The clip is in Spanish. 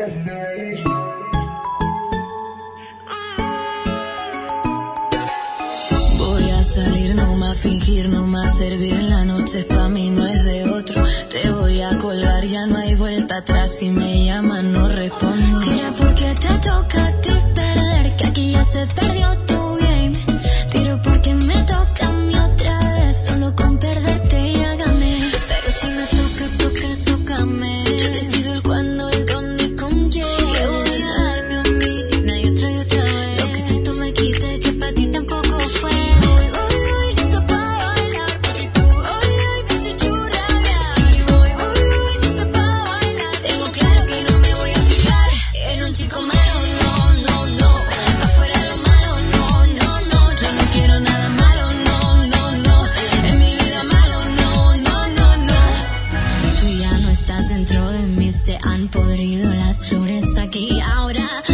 Voy a salir, no más fingir, no más servir. La noche pa' mí no es de otro. Te voy a colgar, ya no hay vuelta atrás. Si me llaman no respondo. Tira porque te toca a ti perder, que aquí ya se perdió tu game. Tiro porque me toca a mí otra vez, solo con perderte ya gané. Pero si me tócame. Yo decido el cuándo, el dónde y con quién. Que voy a darme a mí una y otra vez. Lo que tanto me quita que pa' ti tampoco fue. Voy, lista pa' bailar, porque tú hoy me has hecho rabiar. Voy, lista pa' bailar. Tengo claro que no me voy a fijar en un chico malo, no. Afuera lo malo, no. Yo no quiero nada malo, no. En mi vida malo, no. Tú ya no estás dentro de mí, se han podrido las flores aquí ahora.